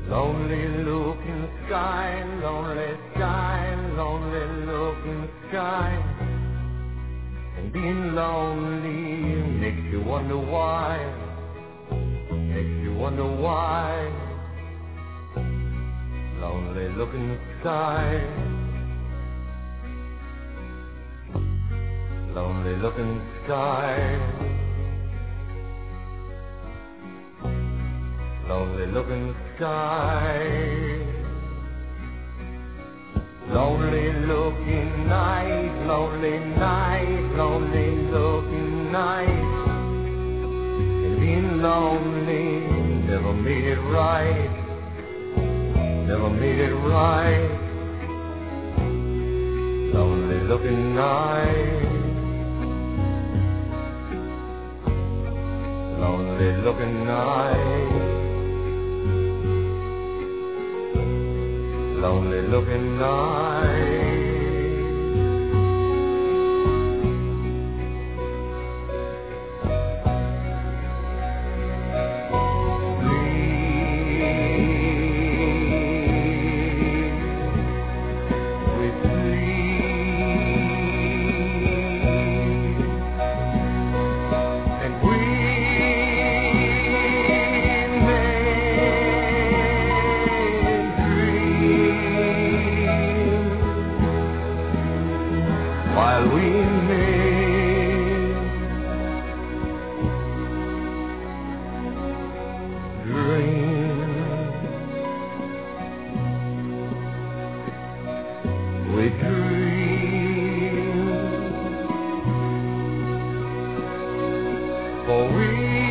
Lonely looking sky, lonely sky, lonely looking sky. And being lonely makes you wonder why, makes you wonder why. Lonely looking sky, lonely looking sky, lonely looking sky. Lonely looking night, lonely night, lonely looking night. And being lonely never made it right, never made it right. Lonely looking night, lonely looking night, lonely looking night. While we may dream, we dream, for we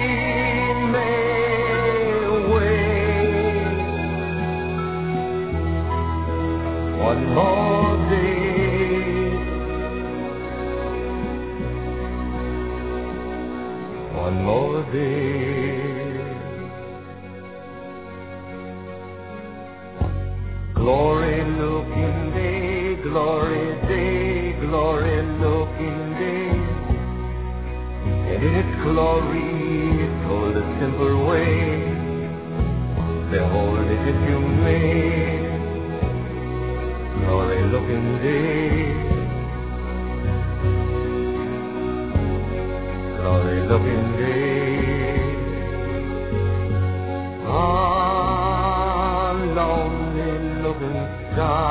may wait one more day. One more day. Glory looking day, glory day, glory looking day. And in its glory told a simple way, behold it if you may. Glory looking day, glory looking day. Ah, lonely looking sky.